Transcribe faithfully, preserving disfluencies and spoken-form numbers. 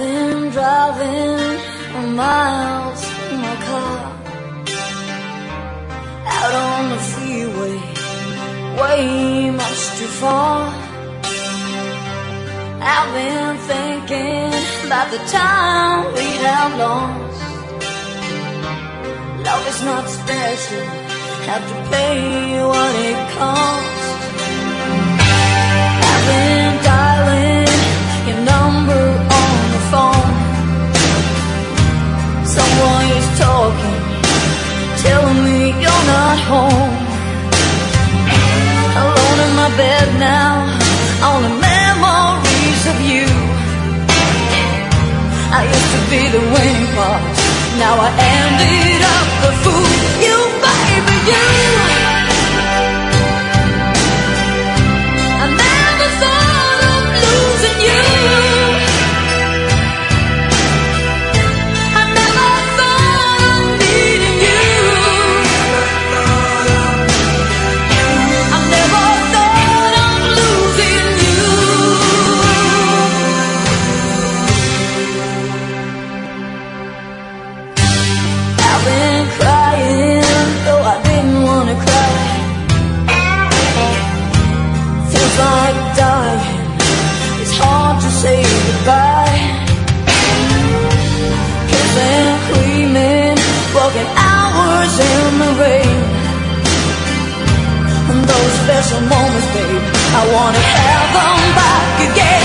been driving for miles in my car, out on the freeway, way much too far. I've been thinking about the time we have lost. Love is not special, have to pay what it costs. I've been dialing your number on the phone. Someone is talking, telling me you're not home. Alone in my bed now, only memories of you. I used to be the winning part, now I ended up the fool. You, baby, you. I never thought of losing you. I never thought of needing you. I never thought of losing you. I've been crying, though I didn't want to cry. Feels like dying, it's hard to say goodbye. Kissing, screaming, walking hours in the rain. And those special moments, babe, I wanna have them back again.